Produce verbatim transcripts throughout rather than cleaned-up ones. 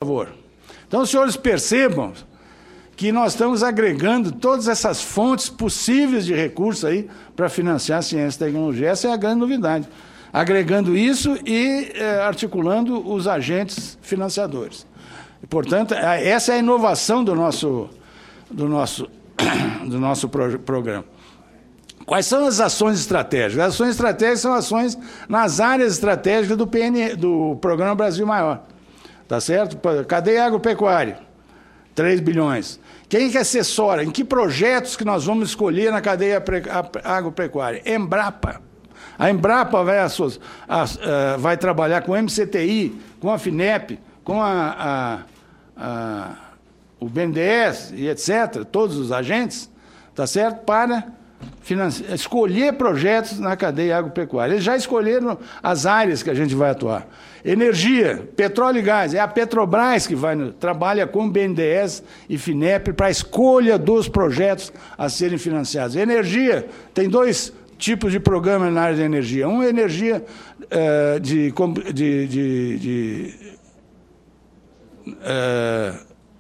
favor. Então, os senhores percebam que nós estamos agregando todas essas fontes possíveis de recursos aí para financiar a ciência e tecnologia. Essa é a grande novidade. Agregando isso e eh, articulando os agentes financiadores. E, portanto, essa é a inovação do nosso, do nosso, do nosso pro, programa. Quais são as ações estratégicas? As ações estratégicas são ações nas áreas estratégicas do, P N, do Programa Brasil Maior. Tá certo? Cadeia agropecuária, três bilhões. Quem que assessora? Em que projetos que nós vamos escolher na cadeia agropecuária? Embrapa. A Embrapa vai, a, a, a, vai trabalhar com o M C T I, com a FINEP, com a, a, a, o B N D E S e etcétera, todos os agentes, tá certo? Para escolher projetos na cadeia agropecuária. Eles já escolheram as áreas que a gente vai atuar. Energia, petróleo e gás, é a Petrobras que vai, trabalha com o B N D E S e FINEP para a escolha dos projetos a serem financiados. Energia, tem dois tipos de programa na área de energia. Um é energia uh, de, de, de, de uh,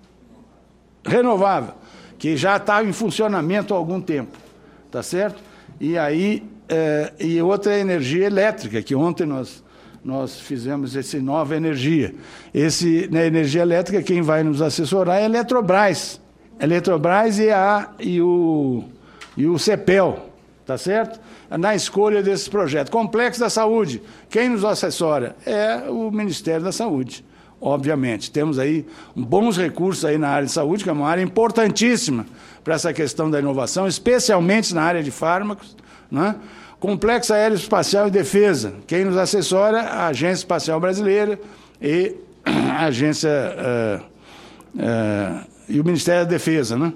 renovável, que já está em funcionamento há algum tempo, tá certo? E aí uh, e outra é energia elétrica, que ontem nós nós fizemos esse nova energia. Esse na energia elétrica quem vai nos assessorar é a Eletrobras, Eletrobras e a e o e o CEPEL. Tá certo? Na escolha desses projetos. Complexo da Saúde, quem nos assessora? É o Ministério da Saúde, obviamente. Temos aí bons recursos aí na área de saúde, que é uma área importantíssima para essa questão da inovação, especialmente na área de fármacos, né? Complexo Aeroespacial e Defesa, quem nos assessora? A Agência Espacial Brasileira e a Agência uh, uh, e o Ministério da Defesa, né?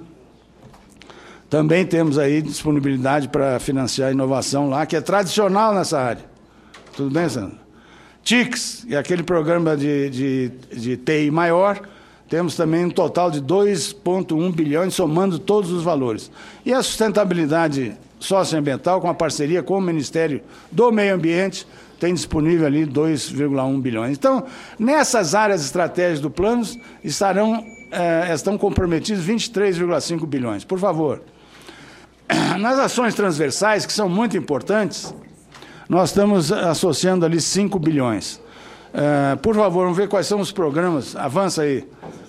Também temos aí disponibilidade para financiar a inovação lá, que é tradicional nessa área. Tudo bem, Sandra? T I C S, que é aquele programa de, de, de T I maior, temos também um total de dois vírgula um bilhões, somando todos os valores. E a sustentabilidade socioambiental, com a parceria com o Ministério do Meio Ambiente, tem disponível ali dois vírgula um bilhões. Então, nessas áreas estratégicas do plano, estarão, eh, estão comprometidos vinte e três vírgula cinco bilhões. Por favor. Nas ações transversais, que são muito importantes, nós estamos associando ali cinco bilhões. Uh, por favor, vamos ver quais são os programas. Avança aí.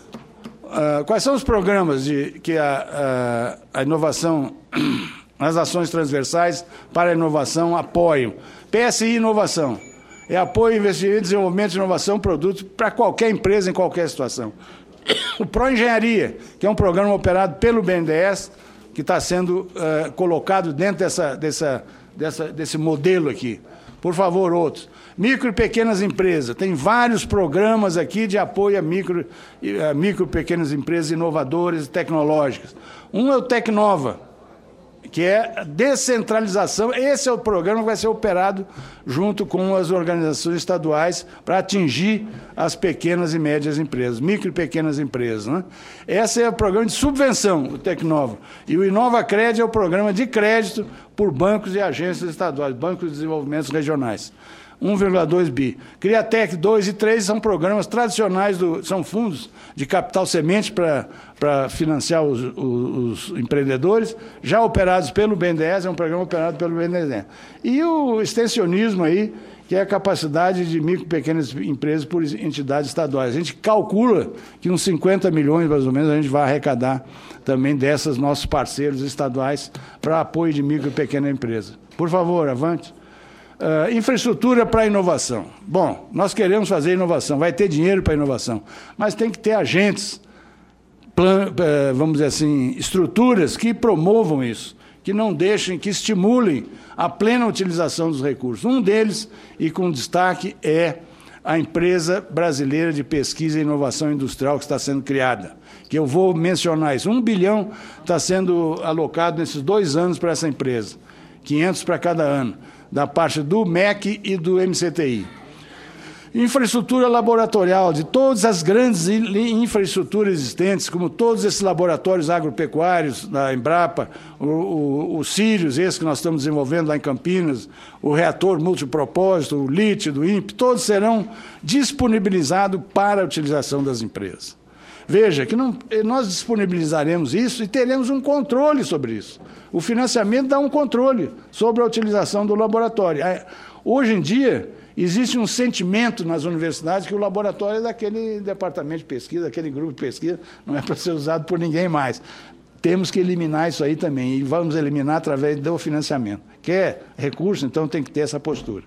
Uh, quais são os programas de, que a, a, a inovação, as ações transversais para a inovação apoiam? P S I Inovação. É apoio, investimento, desenvolvimento de inovação, produto para qualquer empresa, em qualquer situação. O Proengenharia, que é um programa operado pelo B N D E S, que está sendo uh, colocado dentro dessa, dessa, dessa, desse modelo aqui. Por favor, outros. Micro e pequenas empresas. Tem vários programas aqui de apoio a micro, a micro e pequenas empresas inovadoras e tecnológicas. Um é o Tecnova, que é descentralização. Esse é o programa que vai ser operado junto com as organizações estaduais para atingir as pequenas e médias empresas, micro e pequenas empresas, né? Esse é o programa de subvenção, o Tecnova. E o InovaCred é o programa de crédito por bancos e agências estaduais, bancos de desenvolvimento regionais. um vírgula dois bi. Criatec dois e três são programas tradicionais, do, são fundos de capital semente para para financiar os, os, os empreendedores, já operados pelo B N D E S, é um programa operado pelo B N D E S. E o extensionismo aí, que é a capacidade de micro e pequenas empresas por entidades estaduais. A gente calcula que uns cinquenta milhões, mais ou menos, a gente vai arrecadar também dessas nossos parceiros estaduais para apoio de micro e pequena empresa. Por favor, avante. Uh, infraestrutura para inovação. Bom, nós queremos fazer inovação, vai ter dinheiro para inovação, mas tem que ter agentes, plan, uh, vamos dizer assim, estruturas que promovam isso, que não deixem, que estimulem a plena utilização dos recursos. Um deles, e com destaque, é a empresa brasileira de pesquisa e inovação industrial que está sendo criada, que eu vou mencionar isso. Um bilhão está sendo alocado nesses dois anos para essa empresa, quinhentos para cada ano, da parte do M E C e do M C T I. Infraestrutura laboratorial, de todas as grandes infraestruturas existentes, como todos esses laboratórios agropecuários da Embrapa, o, o, o Sirius, esse que nós estamos desenvolvendo lá em Campinas, o reator multipropósito, o lítio do I N P E, todos serão disponibilizados para a utilização das empresas. Veja que não, nós disponibilizaremos isso e teremos um controle sobre isso. O financiamento dá um controle sobre a utilização do laboratório. Hoje em dia, existe um sentimento nas universidades que o laboratório é daquele departamento de pesquisa, daquele grupo de pesquisa, não é para ser usado por ninguém mais. Temos que eliminar isso aí também, e vamos eliminar através do financiamento. Quer recurso, então tem que ter essa postura.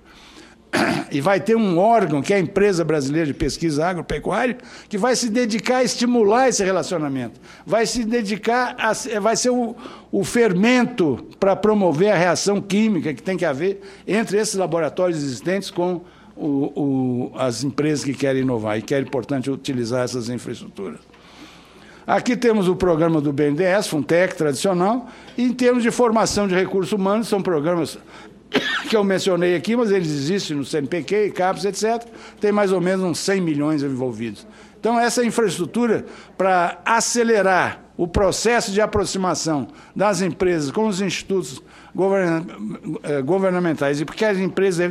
E vai ter um órgão, que é a Empresa Brasileira de Pesquisa Agropecuária, que vai se dedicar a estimular esse relacionamento. Vai se dedicar, a, vai ser o, o fermento para promover a reação química que tem que haver entre esses laboratórios existentes com o, o, as empresas que querem inovar e querem, portanto, utilizar essas infraestruturas. Aqui temos o programa do B N D E S, Funtec, tradicional, e em termos de formação de recursos humanos, são programas que eu mencionei aqui, mas eles existem no C N P Q, CAPES, etcétera, tem mais ou menos uns cem milhões envolvidos. Então, essa infraestrutura para acelerar o processo de aproximação das empresas com os institutos govern governamentais e porque as empresas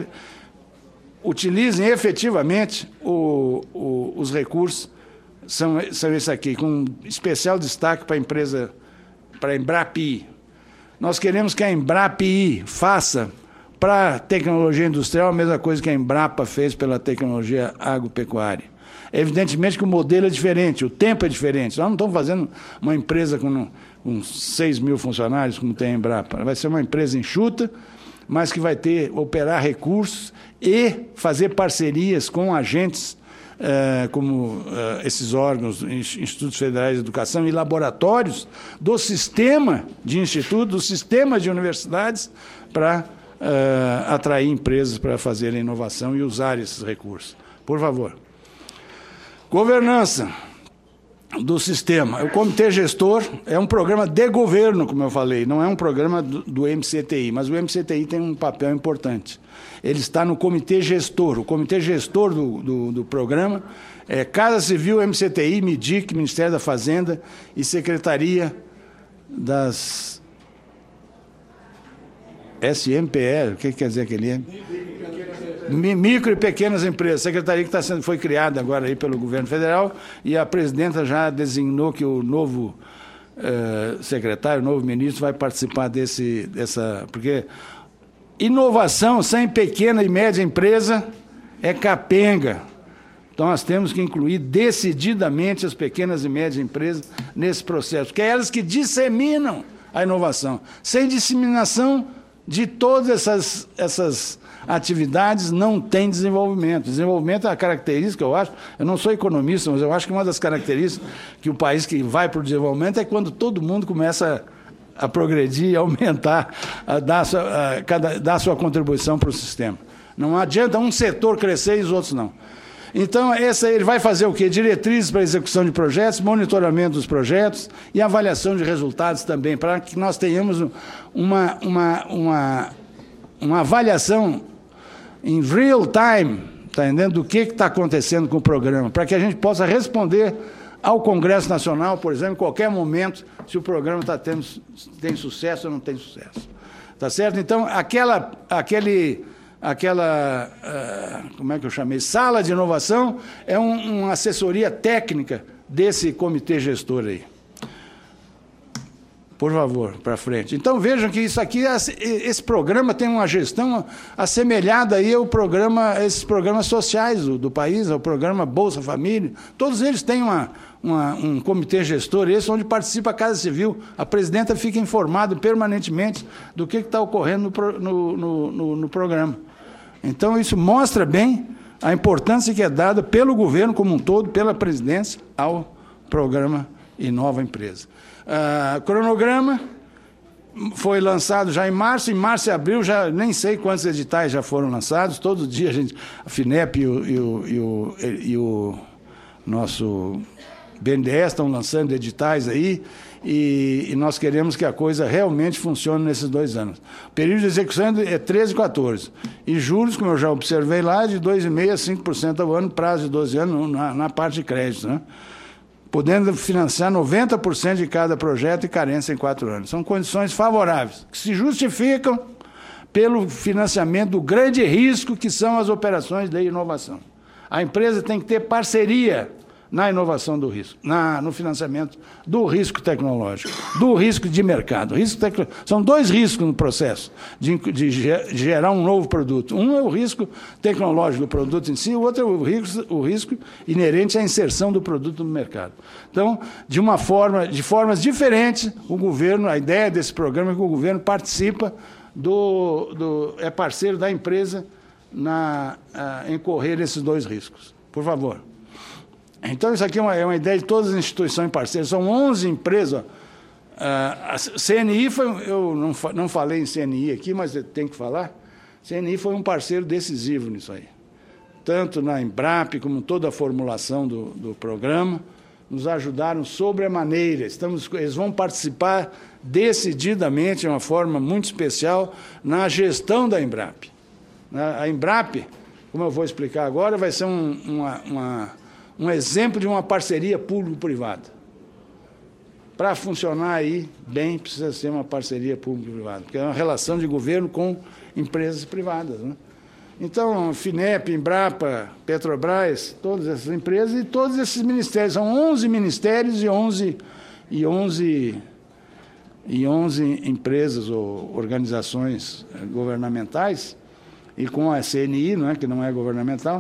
utilizem efetivamente o, o, os recursos, são, são esses aqui, com especial destaque para a empresa, para a Embrapi. Nós queremos que a Embrapi faça para a tecnologia industrial a mesma coisa que a Embrapa fez pela tecnologia agropecuária. Evidentemente que o modelo é diferente, o tempo é diferente. Nós não estamos fazendo uma empresa com, com seis mil funcionários, como tem a Embrapa. Vai ser uma empresa enxuta, mas que vai ter, operar recursos e fazer parcerias com agentes, eh, como eh, esses órgãos, institutos federais de educação e laboratórios do sistema de institutos, do sistema de universidades, para Uh, atrair empresas para fazerem inovação e usar esses recursos. Por favor. Governança do sistema. O Comitê Gestor é um programa de governo, como eu falei, não é um programa do, do M C T I, mas o M C T I tem um papel importante. Ele está no Comitê Gestor. O Comitê Gestor do, do, do programa é Casa Civil, M C T I, MIDIC, Ministério da Fazenda e Secretaria das... S M P E, o que quer dizer aquele é? Micro e pequenas empresas, secretaria que está sendo, foi criada agora aí pelo governo federal, e a presidenta já designou que o novo eh, secretário, o novo ministro, vai participar desse, dessa... Porque inovação sem pequena e média empresa é capenga. Então, nós temos que incluir decididamente as pequenas e médias empresas nesse processo, porque é elas que disseminam a inovação. Sem disseminação de todas essas, essas atividades, não tem desenvolvimento. Desenvolvimento é uma característica, eu acho, eu não sou economista, mas eu acho que uma das características que o país que vai para o desenvolvimento é quando todo mundo começa a, a progredir, a aumentar, a dar a sua, a, cada, dar a sua contribuição para o sistema. Não adianta um setor crescer e os outros não. Então, essa, ele vai fazer o quê? Diretrizes para a execução de projetos, monitoramento dos projetos e avaliação de resultados também, para que nós tenhamos uma, uma, uma, uma avaliação em real time, tá entendendo? Do que está acontecendo com o programa, para que a gente possa responder ao Congresso Nacional, por exemplo, em qualquer momento, se o programa tá tendo, tem sucesso ou não tem sucesso. Tá certo? Então, aquela... aquele aquela, uh, como é que eu chamei, sala de inovação, é um, uma assessoria técnica desse comitê gestor aí. Por favor, para frente. Então, vejam que isso aqui, esse programa tem uma gestão assemelhada aí ao programa, esses programas sociais do, do país, ao programa Bolsa Família. Todos eles têm uma, uma, um comitê gestor, esse onde participa a Casa Civil. A presidenta fica informada permanentemente do que está ocorrendo no, no, no, no, no programa. Então, isso mostra bem a importância que é dada pelo governo como um todo, pela presidência, ao programa Inova Empresa. Uh, cronograma foi lançado já em março, em março e abril, já nem sei quantos editais já foram lançados, todo dia a gente, a FINEP e o, e o, e o, e o nosso B N D E S estão lançando editais aí, e, e nós queremos que a coisa realmente funcione nesses dois anos. O período de execução é treze e quatorze. E juros, como eu já observei lá, de dois vírgula cinco por cento a cinco por cento ao ano, prazo de doze anos na, na parte de crédito, né? Podendo financiar noventa por cento de cada projeto e carência em quatro anos. São condições favoráveis, que se justificam pelo financiamento do grande risco que são as operações de inovação. A empresa tem que ter parceria na inovação do risco, na, no financiamento do risco tecnológico, do risco de mercado. Risco tecno... São dois riscos no processo de, de gerar um novo produto. Um é o risco tecnológico do produto em si, o outro é o risco, o risco inerente à inserção do produto no mercado. Então, de uma forma, de formas diferentes, o governo, a ideia desse programa é que o governo participa do, do é parceiro da empresa na, a, em correr esses dois riscos. Por favor. Então, isso aqui é uma, é uma ideia de todas as instituições parceiras. São onze empresas. A C N I, foi, eu não, não falei em C N I aqui, mas tem que falar. C N I foi um parceiro decisivo nisso aí. Tanto na Embrap, como toda a formulação do, do programa, nos ajudaram sobremaneira. Estamos, eles vão participar decididamente, de uma forma muito especial, na gestão da Embrap. A Embrap, como eu vou explicar agora, vai ser um, uma... uma um exemplo de uma parceria público-privada. Para funcionar aí bem, precisa ser uma parceria público-privada, porque é uma relação de governo com empresas privadas, né? Então, FINEP, Embrapa, Petrobras, todas essas empresas e todos esses ministérios. São onze ministérios e onze, e onze, e onze empresas ou organizações governamentais, e com a C N I, não é, que não é governamental,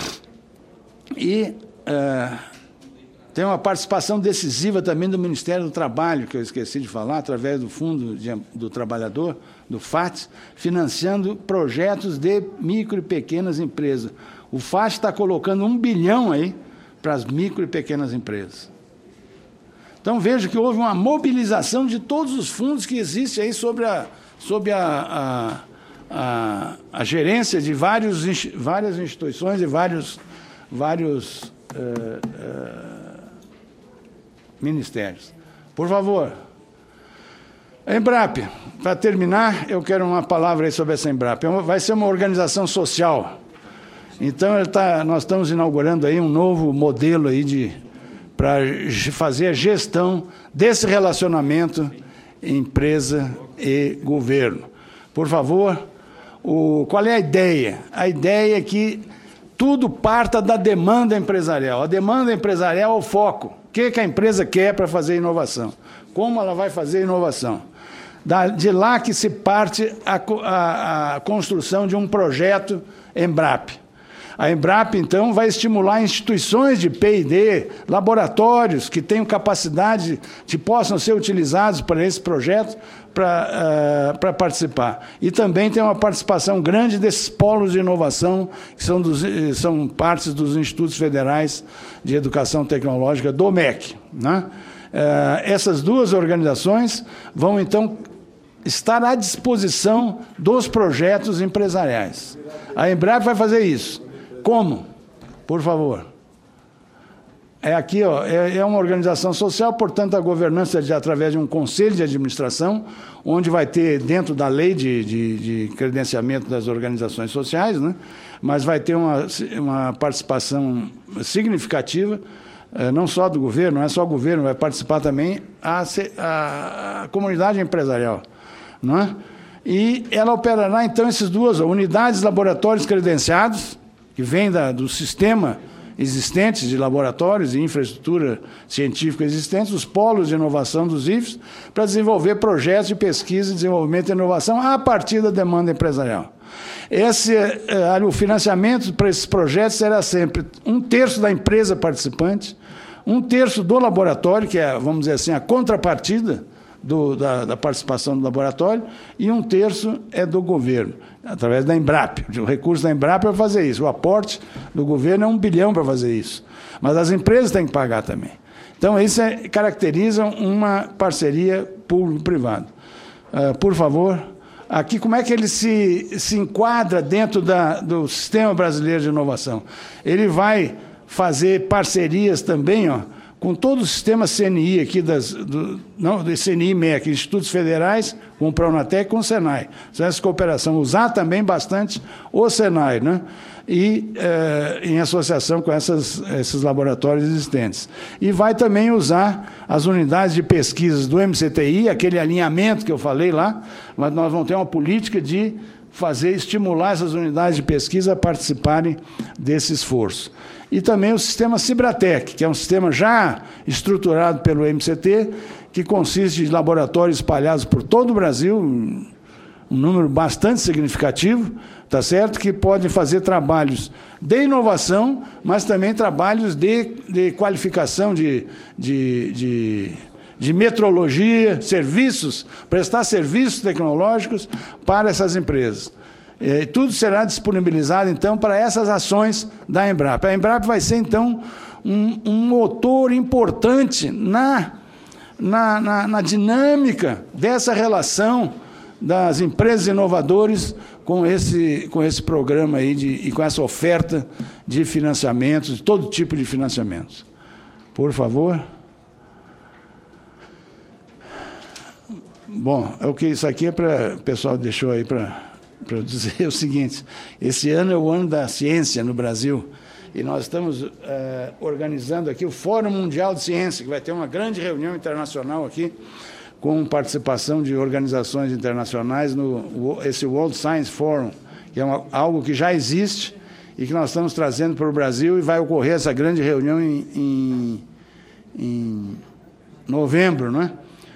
e Uh, tem uma participação decisiva também do Ministério do Trabalho, que eu esqueci de falar, através do Fundo de, do Trabalhador, do FAT, financiando projetos de micro e pequenas empresas. O FAT está colocando um bilhão aí para as micro e pequenas empresas. Então, vejo que houve uma mobilização de todos os fundos que existem aí sobre a, sobre a, a, a, a gerência de vários, várias instituições e vários... vários Uh, uh, ministérios. Por favor. Embrap, para terminar, eu quero uma palavra aí sobre essa Embrap. Vai ser uma organização social. Então, ele tá, nós estamos inaugurando aí um novo modelo aí de para fazer a gestão desse relacionamento empresa e governo. Por favor, o, qual é a ideia? A ideia é que tudo parta da demanda empresarial. A demanda empresarial é o foco. O que, que a empresa quer para fazer inovação? Como ela vai fazer inovação? Da, de lá que se parte a, a, a construção de um projeto Embrap. A Embrap, então, vai estimular instituições de P e D, laboratórios que tenham capacidade, que possam ser utilizados para esse projeto, para uh, para participar. E também tem uma participação grande desses polos de inovação, que são, dos, são partes dos Institutos Federais de Educação Tecnológica do M E C, né? Uh, essas duas organizações vão, então, estar à disposição dos projetos empresariais. A Embrap vai fazer isso. Como? Por favor. É aqui, ó, é, é uma organização social, portanto, a governança é de, através de um conselho de administração, onde vai ter, dentro da lei de, de, de credenciamento das organizações sociais, né, mas vai ter uma, uma participação significativa, eh, não só do governo, não é só o governo, vai participar também a, a, a comunidade empresarial, não é? E ela operará, então, essas duas ó, unidades, laboratórios credenciados, que vêm da, do sistema existentes de laboratórios e infraestrutura científica existentes, os polos de inovação dos I F Es, para desenvolver projetos de pesquisa, desenvolvimento e inovação a partir da demanda empresarial. Esse, eh, o financiamento para esses projetos será sempre um terço da empresa participante, um terço do laboratório, que é, vamos dizer assim, a contrapartida do, da, da participação do laboratório, e um terço é do governo, através da Embrap. O recurso da Embrap é para fazer isso. O aporte do governo é um bilhão para fazer isso. Mas as empresas têm que pagar também. Então, isso é, caracteriza uma parceria público-privada. Uh, por favor, aqui, como é que ele se, se enquadra dentro da, do Sistema Brasileiro de Inovação? Ele vai fazer parcerias também, ó, com todo o sistema C N I aqui, das, do, não, do C N I e M E C, Institutos Federais, com o Pronatec e com o Senai. Essa cooperação, usar também bastante o Senai, né? E eh, em associação com essas, esses laboratórios existentes. E vai também usar as unidades de pesquisas do M C T I, aquele alinhamento que eu falei lá, mas nós vamos ter uma política de fazer, estimular essas unidades de pesquisa a participarem desse esforço. E também o sistema Cibratec, que é um sistema já estruturado pelo M C T, que consiste de laboratórios espalhados por todo o Brasil, um número bastante significativo, tá certo? Que podem fazer trabalhos de inovação, mas também trabalhos de, de qualificação de, de, de, de metrologia, serviços, prestar serviços tecnológicos para essas empresas. E tudo será disponibilizado, então, para essas ações da Embrapa. A Embrapa vai ser, então, um, um motor importante na, na, na, na dinâmica dessa relação das empresas inovadoras com esse, com esse programa aí de, e com essa oferta de financiamentos, de todo tipo de financiamentos. Por favor. Bom, é o que isso aqui é para... O pessoal deixou aí para... para dizer o seguinte, esse ano é o ano da ciência no Brasil, e nós estamos eh, organizando aqui o Fórum Mundial de Ciência, que vai ter uma grande reunião internacional aqui, com participação de organizações internacionais, no esse World Science Forum, que é uma, algo que já existe e que nós estamos trazendo para o Brasil, e vai ocorrer essa grande reunião em, em, em novembro, não é?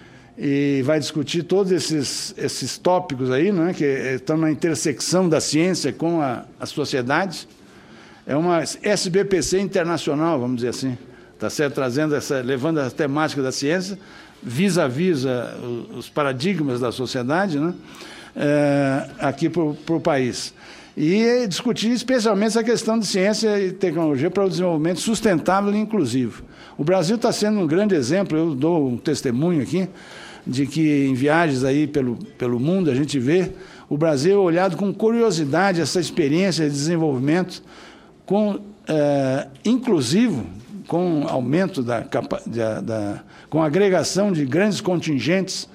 E vai discutir todos esses, esses tópicos aí, né, que estão na intersecção da ciência com a, a sociedade. É uma S B P C internacional, vamos dizer assim, tá certo? Trazendo essa, levando a temática da ciência vis-à-vis os paradigmas da sociedade, né, é, aqui para o país. E discutir especialmente essa questão de ciência e tecnologia para o desenvolvimento sustentável e inclusivo. O Brasil está sendo um grande exemplo, eu dou um testemunho aqui, de que em viagens aí pelo, pelo mundo a gente vê o Brasil olhado com curiosidade essa experiência de desenvolvimento com, é, inclusivo, com aumento da, da, da com agregação de grandes contingentes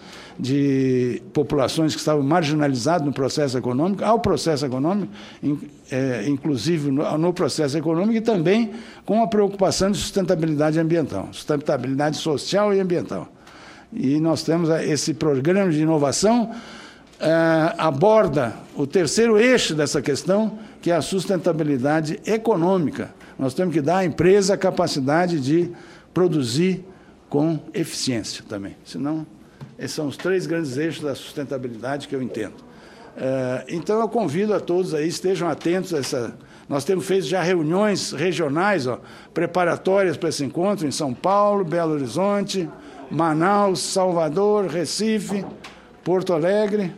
de populações que estavam marginalizadas no processo econômico, ao processo econômico, é, inclusive no, no processo econômico, e também com a preocupação de sustentabilidade ambiental, sustentabilidade social e ambiental. E nós temos esse programa de inovação, eh, aborda o terceiro eixo dessa questão, que é a sustentabilidade econômica. Nós temos que dar à empresa a capacidade de produzir com eficiência também. Senão, esses são os três grandes eixos da sustentabilidade que eu entendo. Eh, então, eu convido a todos aí, estejam atentos a essa... Nós temos feito já reuniões regionais, ó, preparatórias para esse encontro, em São Paulo, Belo Horizonte, Manaus, Salvador, Recife, Porto Alegre.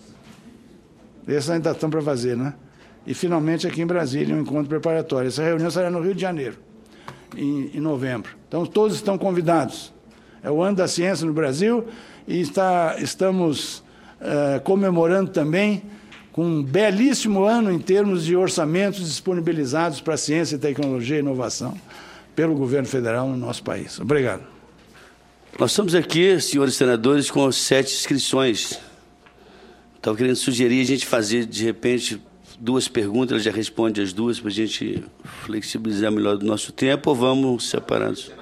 Esses ainda estão para fazer, né? E, finalmente, aqui em Brasília, um encontro preparatório. Essa reunião será no Rio de Janeiro, em, em novembro. Então, todos estão convidados. É o ano da ciência no Brasil e está, estamos uh, comemorando também com um belíssimo ano em termos de orçamentos disponibilizados para ciência, tecnologia e inovação pelo governo federal no nosso país. Obrigado. Nós estamos aqui, senhores senadores, com sete inscrições. Estava querendo sugerir a gente fazer, de repente, duas perguntas, ele já responde as duas, para a gente flexibilizar melhor o nosso tempo, ou vamos separados?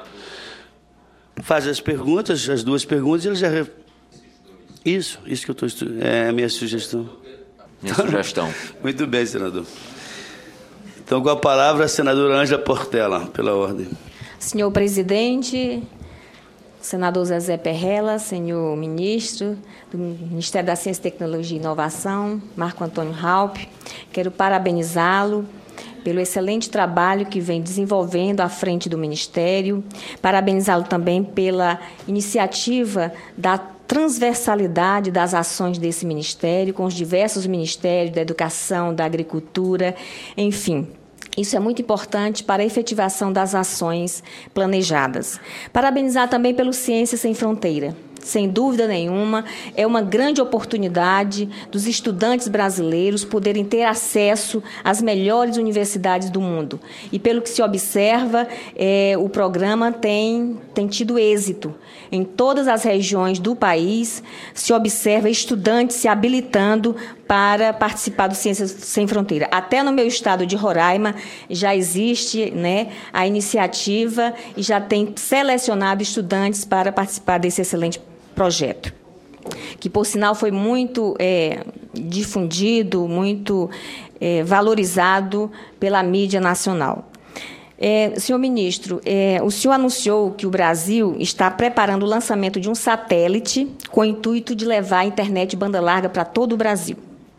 Faz as perguntas, as duas perguntas, e ele já... Isso, isso que eu estou estudando, é a minha sugestão. Minha sugestão. Muito bem, senador. Então, com a palavra, a senadora Ângela Portela, pela ordem. Senhor presidente... Senador Zezé Perrella, senhor ministro do Ministério da Ciência, Tecnologia e Inovação, Marco Antônio Raupp, quero parabenizá-lo pelo excelente trabalho que vem desenvolvendo à frente do Ministério, parabenizá-lo também pela iniciativa da transversalidade das ações desse Ministério, com os diversos ministérios da Educação, da Agricultura, enfim. Isso é muito importante para a efetivação das ações planejadas. Parabenizar também pelo Ciência Sem Fronteira, sem dúvida nenhuma, é uma grande oportunidade dos estudantes brasileiros poderem ter acesso às melhores universidades do mundo. E, pelo que se observa, é, o programa tem, tem tido êxito. Em todas as regiões do país, se observa estudantes se habilitando para participar do Ciências Sem Fronteira. Até no meu estado de Roraima já existe, né, a iniciativa e já tem selecionado estudantes para participar desse excelente projeto, que, por sinal, foi muito é, difundido, muito é, valorizado pela mídia nacional. É, senhor ministro, é, o senhor anunciou que o Brasil está preparando o lançamento de um satélite com o intuito de levar a internet de banda larga para todo o Brasil.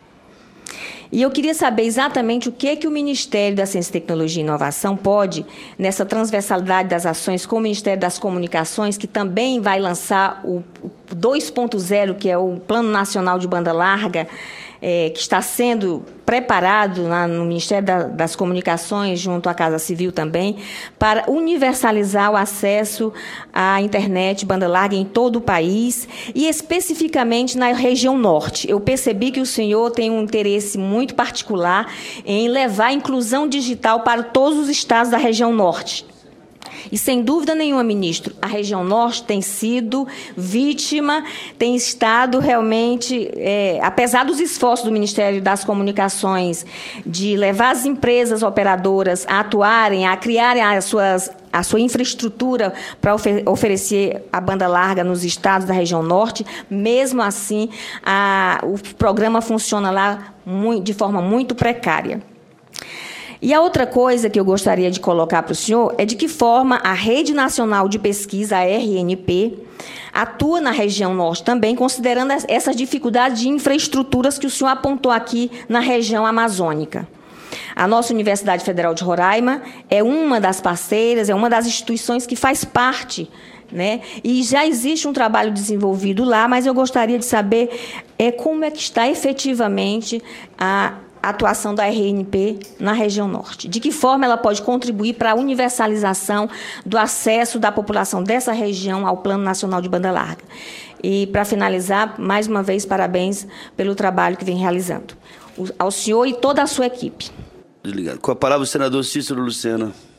E eu queria saber exatamente o que, que o Ministério da Ciência, Tecnologia e Inovação pode, nessa transversalidade das ações com o Ministério das Comunicações, que também vai lançar o dois ponto zero, que é o Plano Nacional de Banda Larga, é, que está sendo preparado na, no Ministério da, das Comunicações, junto à Casa Civil também, para universalizar o acesso à internet banda larga em todo o país e especificamente na região norte. Eu percebi que o senhor tem um interesse muito particular em levar a inclusão digital para todos os estados da região norte. E, sem dúvida nenhuma, ministro, a região norte tem sido vítima, tem estado realmente, é, apesar dos esforços do Ministério das Comunicações de levar as empresas operadoras a atuarem, a criarem as suas, a sua infraestrutura para ofer- oferecer a banda larga nos estados da região norte, mesmo assim, a, o programa funciona lá muito, de forma muito precária. E a outra coisa que eu gostaria de colocar para o senhor é de que forma a Rede Nacional de Pesquisa, a R N P, atua na região norte também, considerando essas dificuldades de infraestruturas que o senhor apontou aqui na região amazônica. A nossa Universidade Federal de Roraima é uma das parceiras, é uma das instituições que faz parte, né? E já existe um trabalho desenvolvido lá, mas eu gostaria de saber é, como é que está efetivamente a atuação da R N P na região norte. De que forma ela pode contribuir para a universalização do acesso da população dessa região ao Plano Nacional de Banda Larga. E, para finalizar, mais uma vez, parabéns pelo trabalho que vem realizando. Ao senhor e toda a sua equipe. Desligado. Com a palavra, o senador Cícero Lucena.